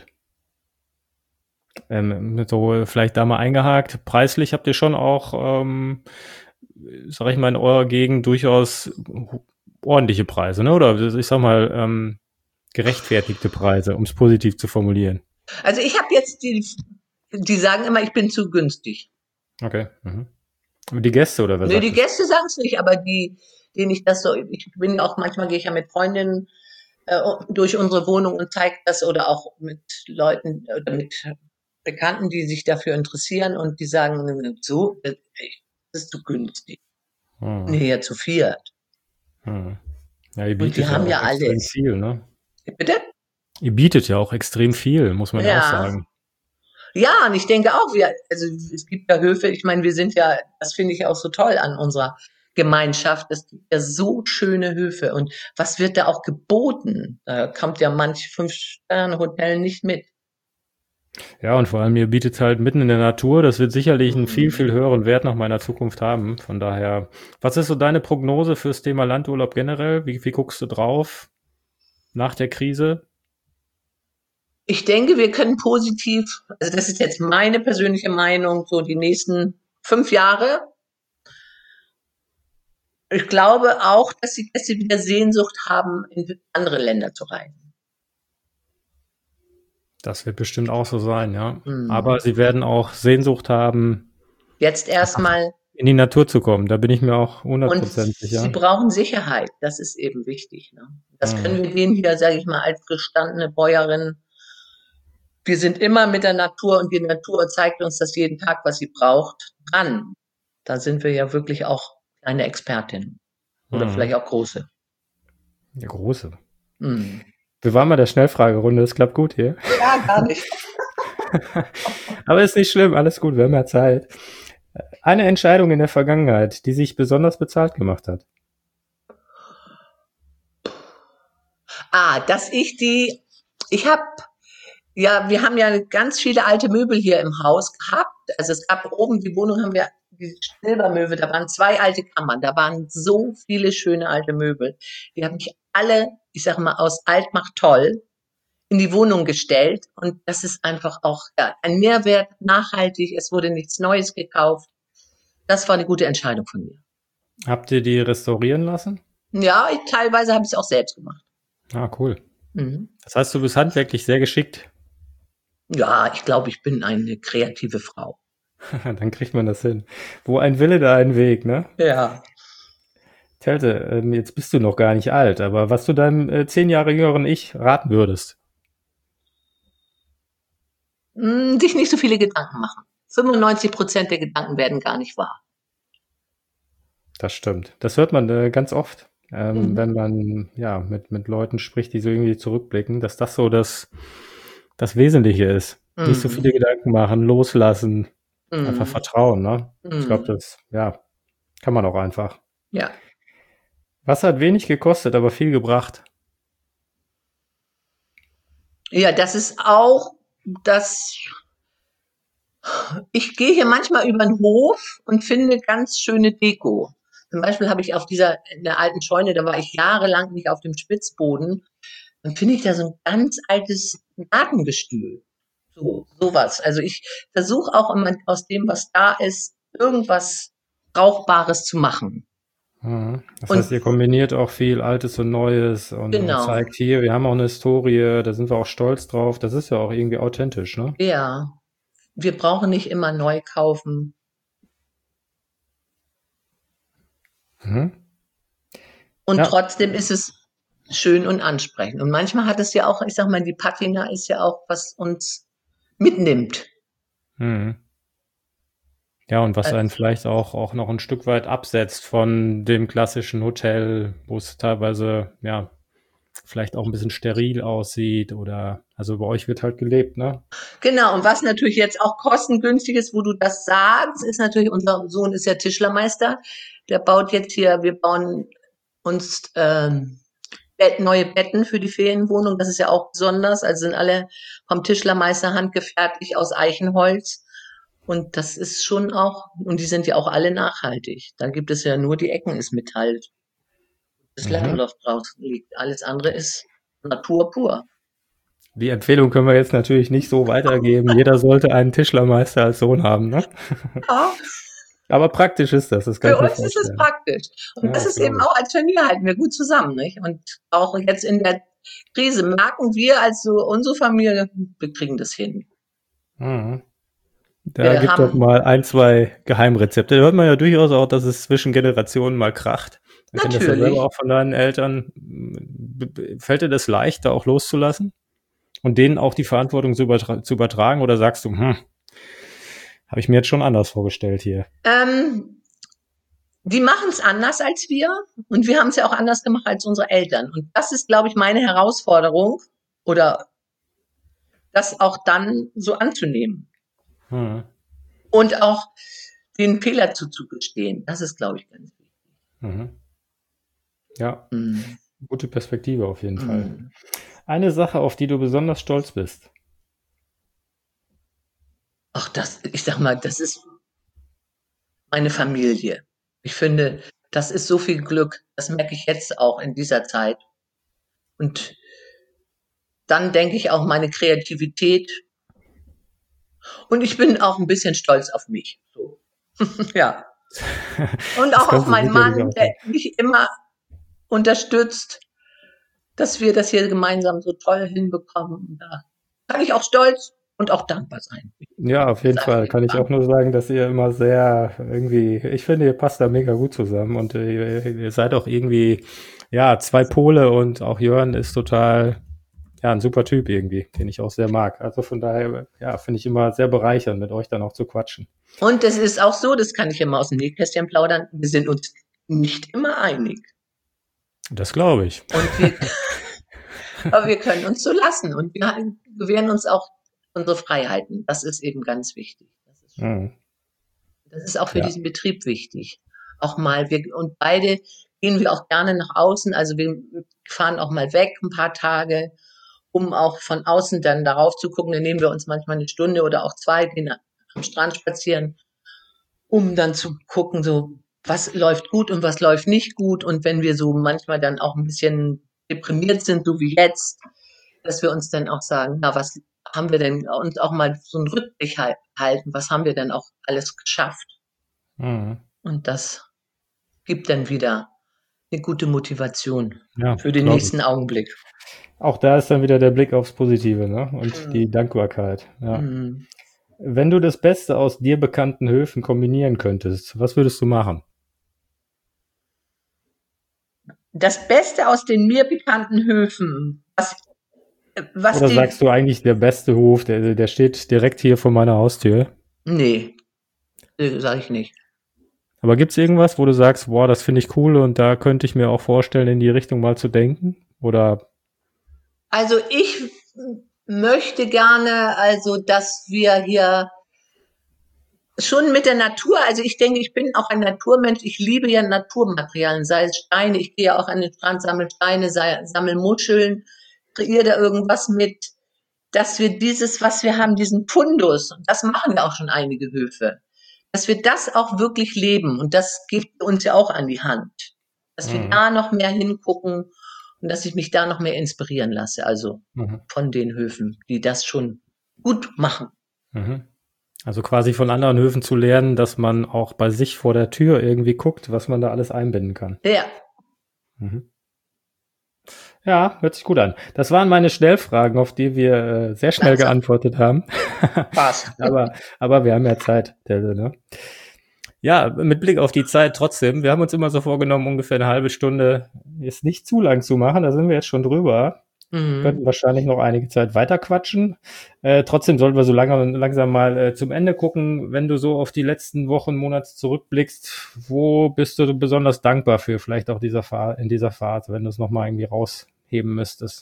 B: So vielleicht da mal eingehakt. Preislich habt ihr schon auch, sag ich mal, in eurer Gegend durchaus ordentliche Preise, ne? Oder ich sag mal, gerechtfertigte Preise, um es positiv zu formulieren.
A: Also ich habe jetzt die sagen immer, ich bin zu günstig.
B: Okay. Mhm. Und die Gäste oder wer
A: Nee,
B: sagt
A: die
B: es?
A: Gäste sagen es nicht, aber denen ich das so, ich bin ja auch, manchmal gehe ich ja mit Freundinnen durch unsere Wohnung und zeige das oder auch mit Leuten oder mit Bekannten, die sich dafür interessieren und die sagen, so, das ist zu günstig.
B: Mhm.
A: Nee, ja, zu viert.
B: Mhm. Ja, ihr
A: Und die
B: bietet ja
A: haben
B: auch
A: ja
B: extrem
A: alles.
B: viel, ne?
A: Bitte?
B: Ihr bietet ja auch extrem viel, muss man ja auch
A: Ja.
B: sagen.
A: Ja, und ich denke auch, also es gibt ja Höfe, ich meine, wir sind ja, das finde ich auch so toll an unserer Gemeinschaft, es gibt ja so schöne Höfe und was wird da auch geboten? Da kommt ja manch Fünf-Sterne-Hotel nicht mit.
B: Ja, und vor allem ihr bietet halt mitten in der Natur. Das wird sicherlich einen viel, viel höheren Wert noch mal in der Zukunft haben. Von daher, was ist so deine Prognose fürs Thema Landurlaub generell? Wie guckst du drauf nach der Krise?
A: Ich denke, wir können positiv, also das ist jetzt meine persönliche Meinung, so die nächsten 5 Jahre. Ich glaube auch, dass die Gäste wieder Sehnsucht haben, in andere Länder zu reisen.
B: Das wird bestimmt auch so sein, ja. Aber
A: Hm.
B: sie werden auch Sehnsucht haben,
A: Jetzt erstmal,
B: in die Natur zu kommen. Da bin ich mir auch
A: und
B: 100%
A: sie
B: sicher.
A: brauchen Sicherheit. Das ist eben wichtig. Ne? Das können
B: Mhm.
A: wir denen wieder, sage ich mal, als gestandene Bäuerin. Wir sind immer mit der Natur und die Natur zeigt uns das jeden Tag, was sie braucht, dran. Da sind wir ja wirklich auch eine Expertin. Oder
B: Mhm.
A: vielleicht auch große.
B: Der Große.
A: Hm.
B: Wir waren mal der Schnellfragerunde, das klappt gut hier.
A: Ja, gar nicht.
B: Aber ist nicht schlimm, alles gut, wir haben ja Zeit. Eine Entscheidung in der Vergangenheit, die sich besonders bezahlt gemacht hat.
A: Dass ich habe, ja, wir haben ja ganz viele alte Möbel hier im Haus gehabt. Also es gab oben, die Wohnung haben wir, die Silbermöbel, da waren 2 alte Kammern, da waren so viele schöne alte Möbel. Die habe ich alle, ich sage mal, aus Alt macht toll in die Wohnung gestellt. Und das ist einfach auch ja, ein Mehrwert, nachhaltig. Es wurde nichts Neues gekauft. Das war eine gute Entscheidung von mir.
B: Habt ihr die restaurieren lassen?
A: Ja, teilweise habe ich es auch selbst gemacht.
B: Ah, cool.
A: Mhm.
B: Das heißt, du bist handwerklich sehr geschickt.
A: Ja, ich glaube, ich bin eine kreative Frau.
B: Dann kriegt man das hin. Wo ein Wille, da ein Weg, ne?
A: Ja.
B: Telte, jetzt bist du noch gar nicht alt, aber was du deinem 10 Jahre jüngeren Ich raten würdest?
A: Sich nicht so viele Gedanken machen. 95% der Gedanken werden gar nicht wahr.
B: Das stimmt. Das hört man ganz oft,
A: Mhm.
B: wenn man ja mit Leuten spricht, die so irgendwie zurückblicken, dass das so das Wesentliche ist. Nicht so
A: Mhm.
B: viele Gedanken machen, loslassen, einfach
A: Mhm.
B: vertrauen, ne? Ich glaube,
A: Mhm.
B: das, ja, kann man auch einfach.
A: Ja.
B: Was hat wenig gekostet, aber viel gebracht?
A: Ja, das ist auch das. Ich gehe hier manchmal über den Hof und finde ganz schöne Deko. Zum Beispiel habe ich in der alten Scheune, da war ich jahrelang nicht auf dem Spitzboden, dann finde ich da so ein ganz altes Gartengestühl. Sowas. Also ich versuche auch immer aus dem, was da ist, irgendwas Brauchbares zu machen.
B: Mhm. Das heißt,
A: Und
B: ihr kombiniert auch viel Altes und Neues und
A: genau,
B: zeigt hier, wir haben auch eine Historie, da sind wir auch stolz drauf. Das ist ja auch irgendwie authentisch, ne?
A: ja, wir brauchen nicht immer neu kaufen.
B: Mhm.
A: Und
B: Ja.
A: trotzdem ist es schön und ansprechend. Und manchmal hat es ja auch, ich sag mal, die Patina ist ja auch, was uns mitnimmt.
B: Mhm. Ja, und was einen
A: Also,
B: vielleicht auch noch ein Stück weit absetzt von dem klassischen Hotel, wo es teilweise, ja, vielleicht auch ein bisschen steril aussieht oder also bei euch wird halt gelebt, ne?
A: genau. Und was natürlich jetzt auch kostengünstig ist, wo du das sagst, ist natürlich, unser Sohn ist ja Tischlermeister. Der baut jetzt hier, wir bauen uns neue Betten für die Ferienwohnung. Das ist ja auch besonders. Also sind alle vom Tischlermeister handgefertigt aus Eichenholz. Und das ist schon auch, und die sind ja auch alle nachhaltig. Da gibt es ja nur die Ecken ist Metall. Das
B: Mhm.
A: Lattenloft draus liegt. Alles andere ist Natur pur.
B: Die Empfehlung können wir jetzt natürlich nicht so weitergeben. Jeder sollte einen Tischlermeister als Sohn haben, ne?
A: Ja,
B: Aber praktisch ist das, das kann
A: für
B: ich mir
A: uns ist es
B: vorstellen.
A: praktisch. Und
B: Ja,
A: das
B: das
A: ist eben
B: glaube ich.
A: auch als Familie halten wir gut zusammen, nicht? Und auch jetzt in der Krise merken wir als so unsere Familie, wir kriegen das hin.
B: Mhm. Da
A: Wir
B: gibt doch
A: haben
B: mal ein, zwei Geheimrezepte. Da hört man ja durchaus auch, dass es zwischen Generationen mal kracht. Man kennt das ja selber
A: natürlich.
B: auch von deinen Eltern. Fällt dir das leicht, da auch loszulassen und denen auch die Verantwortung zu übertragen? Oder sagst du, habe ich mir jetzt schon anders vorgestellt hier?
A: Ähm, Die machen es anders als wir und wir haben es ja auch anders gemacht als unsere Eltern. Und das ist, glaube ich, meine Herausforderung oder das auch dann so anzunehmen
B: Hm.
A: und auch den Fehler zuzugestehen. Das ist, glaube ich, ganz wichtig.
B: Mhm. Ja,
A: Mm,
B: gute Perspektive auf jeden Fall.
A: mm.
B: Eine Sache, auf die du besonders stolz bist.
A: Ach, ich sag mal, das ist meine Familie. Ich finde, das ist so viel Glück. Das merke ich jetzt auch in dieser Zeit. Und dann denke ich auch meine Kreativität. Und ich bin auch ein bisschen stolz auf mich. So. Ja. Und
B: Das
A: auch auf
B: kannst du
A: meinen
B: sicherlich
A: Mann,
B: auch
A: der
B: sein.
A: mich immer unterstützt, dass wir das hier gemeinsam so toll hinbekommen. Da kann ich auch stolz und auch dankbar sein.
B: Ja, auf
A: Das
B: jeden
A: einfach
B: Fall.
A: nicht
B: Kann ich auch
A: sagen.
B: nur sagen, dass ihr immer sehr irgendwie, ich finde, ihr passt da mega gut zusammen und ihr seid auch irgendwie, ja, zwei Pole und auch Jörn ist total, ja, ein super Typ irgendwie, den ich auch sehr mag. Also von daher, ja, finde ich immer sehr bereichernd, mit euch dann auch zu quatschen.
A: Und es ist auch so, das kann ich immer aus dem Nähkästchen plaudern, wir sind uns nicht immer einig.
B: Das glaube ich.
A: Und aber wir können uns so lassen und wir gewähren uns auch unsere Freiheiten. Das ist eben ganz wichtig.
B: Mhm.
A: Das ist auch für
B: Ja.
A: diesen Betrieb wichtig. Auch mal, und beide gehen wir auch gerne nach außen. Also wir fahren auch mal weg ein paar Tage, um auch von außen dann darauf zu gucken. Dann nehmen wir uns manchmal eine Stunde oder auch zwei, gehen am Strand spazieren, um dann zu gucken, so, was läuft gut und was läuft nicht gut. Und wenn wir so manchmal dann auch ein bisschen deprimiert sind, so wie jetzt, dass wir uns dann auch sagen, na, was haben wir denn, und auch mal so einen Rückblick halten, was haben wir denn auch alles geschafft?
B: Mhm.
A: Und das gibt dann wieder eine gute Motivation
B: Ja,
A: für den
B: glaube
A: nächsten
B: ich.
A: Augenblick.
B: Auch da ist dann wieder der Blick aufs Positive, ne? Und
A: Mhm.
B: die Dankbarkeit. Ja.
A: Mhm.
B: Wenn du das Beste aus dir bekannten Höfen kombinieren könntest, was würdest du machen?
A: Das Beste aus den mir bekannten Höfen, was
B: Oder
A: die,
B: sagst du eigentlich, der beste Hof, der steht direkt hier vor meiner Haustür?
A: nee, sage ich nicht.
B: Aber gibt's irgendwas, wo du sagst, boah, das finde ich cool und da könnte ich mir auch vorstellen, in die Richtung mal zu denken? Oder
A: Also ich möchte gerne, also dass wir hier schon mit der Natur, also ich denke, ich bin auch ein Naturmensch, ich liebe ja Naturmaterialien, sei es Steine, ich gehe ja auch an den Strand, sammle Steine, sammle Muscheln, kreiere da irgendwas mit, dass wir dieses, was wir haben, diesen Fundus, und das machen ja auch schon einige Höfe, dass wir das auch wirklich leben und das gibt uns ja auch an die Hand, dass wir
B: mhm.
A: da noch mehr hingucken und dass ich mich da noch mehr inspirieren lasse, also
B: Mhm.
A: von den Höfen, die das schon gut machen.
B: Mhm. Also quasi von anderen Höfen zu lernen, dass man auch bei sich vor der Tür irgendwie guckt, was man da alles einbinden kann.
A: Ja,
B: Mhm. Ja, hört sich gut an. Das waren meine Schnellfragen, auf die wir sehr schnell
A: langsam,
B: geantwortet haben.
A: passt.
B: aber wir haben ja Zeit, ne? Ja, mit Blick auf die Zeit trotzdem. Wir haben uns immer so vorgenommen, ungefähr eine halbe Stunde ist nicht zu lang zu machen. Da sind wir jetzt schon drüber.
A: Mhm.
B: Könnten wahrscheinlich noch einige Zeit weiter quatschen. Trotzdem sollten wir so langsam mal zum Ende gucken. Wenn du so auf die letzten Wochen, Monate zurückblickst, wo bist du besonders dankbar für? Vielleicht auch in dieser Phase, wenn du es nochmal irgendwie rausheben müsstest.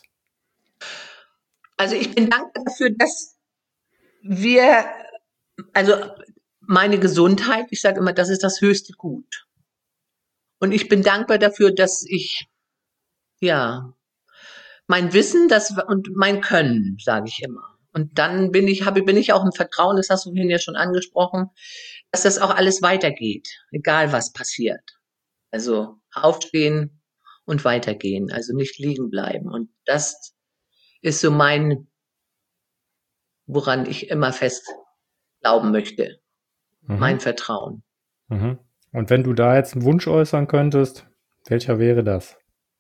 A: Also ich bin dankbar dafür, dass wir, also meine Gesundheit, ich sage immer, das ist das höchste Gut. Und ich bin dankbar dafür, dass ich, ja, mein Wissen und mein Können, sage ich immer. Und dann bin ich auch im Vertrauen, das hast du vorhin ja schon angesprochen, dass das auch alles weitergeht, egal was passiert. Also aufstehen und weitergehen, also nicht liegen bleiben. Und das ist so woran ich immer fest glauben möchte.
B: Mhm.
A: Mein Vertrauen.
B: Mhm. Und wenn du da jetzt einen Wunsch äußern könntest, welcher wäre das?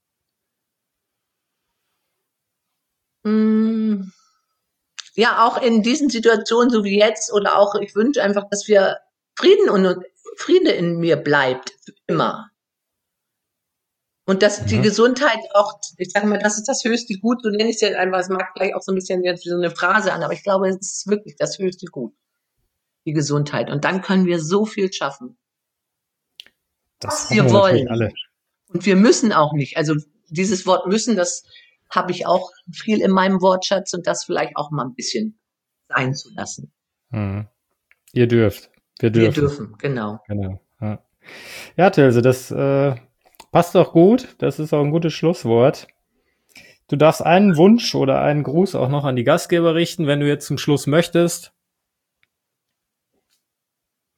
A: Mm, ja, auch in diesen Situationen, so wie jetzt, oder auch, ich wünsche einfach, dass wir Friede in mir bleibt, immer. Und dass die
B: Mhm.
A: Gesundheit auch, ich sage mal, das ist das höchste Gut, so nenne ich es ja einfach, es mag vielleicht auch so ein bisschen jetzt wie so eine Phrase an, aber ich glaube, es ist wirklich das höchste Gut, die Gesundheit. Und dann können wir so viel schaffen,
B: Das
A: was
B: hoffen
A: wir
B: wir natürlich
A: wollen.
B: alle.
A: Und wir müssen auch nicht. Also dieses Wort müssen, das habe ich auch viel in meinem Wortschatz und das vielleicht auch mal ein bisschen sein zu lassen.
B: Mhm. Ihr dürft. Wir
A: Wir
B: dürfen.
A: dürfen, genau.
B: Genau. Ja, ja Tilse, das passt doch gut. Das ist auch ein gutes Schlusswort. Du darfst einen Wunsch oder einen Gruß auch noch an die Gastgeber richten, wenn du jetzt zum Schluss möchtest.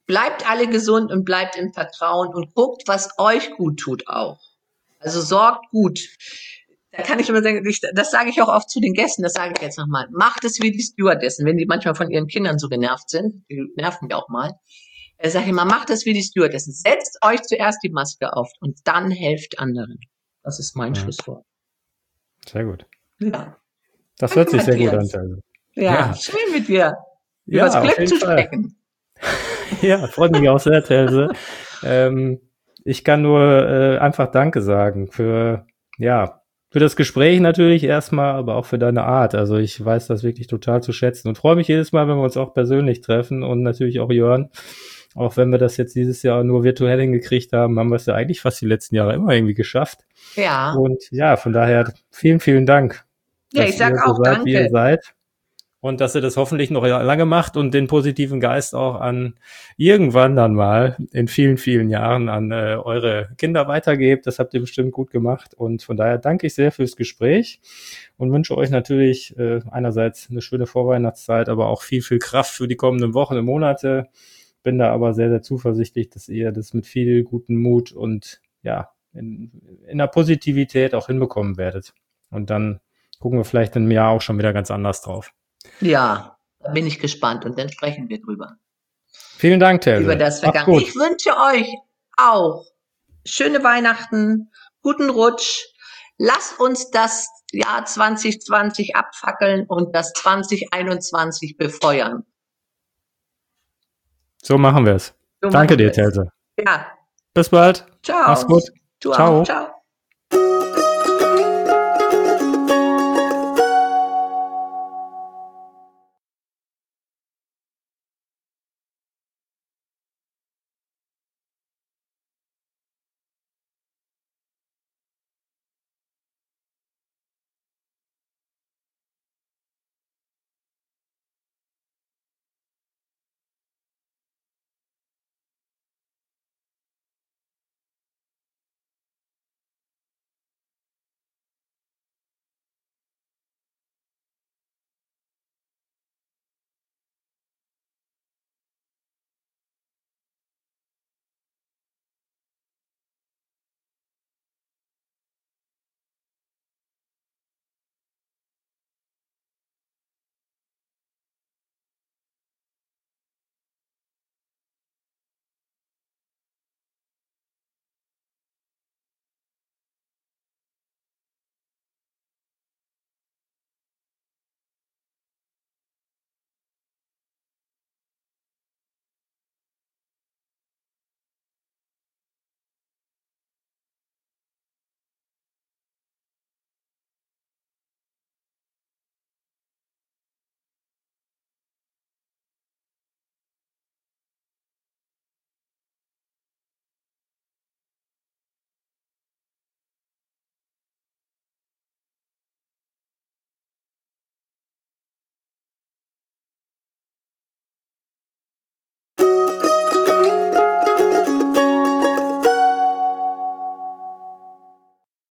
A: bleibt alle gesund und bleibt im Vertrauen und guckt, was euch gut tut auch. Also sorgt gut. Da kann ich immer sagen, das sage ich auch oft zu den Gästen, das sage ich jetzt nochmal. Macht es wie die Stewardessen, wenn die manchmal von ihren Kindern so genervt sind. Die nerven mich auch mal. Sage ich immer, macht es wie die Stewardessen. Setzt euch zuerst die Maske auf und dann helft anderen. Das ist mein Schlusswort.
B: Sehr gut.
A: Ja.
B: Das hört sich sehr gut an. Also.
A: Ja, schön mit dir.
B: Ja,
A: über das Glück zu sprechen.
B: Ja, freut mich auch sehr, Telse. Ich kann nur einfach Danke sagen für das Gespräch natürlich erstmal, aber auch für deine Art. Also ich weiß das wirklich total zu schätzen und freue mich jedes Mal, wenn wir uns auch persönlich treffen und natürlich auch Jörn. Auch wenn wir das jetzt dieses Jahr nur virtuell hingekriegt haben, haben wir es ja eigentlich fast die letzten Jahre immer irgendwie geschafft.
A: Ja.
B: Und ja, von daher vielen, vielen Dank.
A: Ja, ich sag auch danke.
B: Wie ihr seid. Und dass ihr das hoffentlich noch lange macht und den positiven Geist auch an irgendwann dann mal in vielen, vielen Jahren an eure Kinder weitergebt. Das habt ihr bestimmt gut gemacht. Und von daher danke ich sehr fürs Gespräch und wünsche euch natürlich einerseits eine schöne Vorweihnachtszeit, aber auch viel, viel Kraft für die kommenden Wochen und Monate. Bin da aber sehr, sehr zuversichtlich, dass ihr das mit viel guten Mut und in der Positivität auch hinbekommen werdet. Und dann gucken wir vielleicht in einem Jahr auch schon wieder ganz anders drauf.
A: Ja, da bin ich gespannt und dann sprechen wir drüber.
B: Vielen Dank, Telse.
A: Über das Vergangene. Ich wünsche euch auch schöne Weihnachten, guten Rutsch. Lasst uns das Jahr 2020 abfackeln und das 2021 befeuern.
B: So machen wir es. Danke dir, Telse.
A: Ja.
B: Bis bald.
A: Ciao.
B: Mach's gut.
A: Du
B: Ciao.
A: auch. Ciao.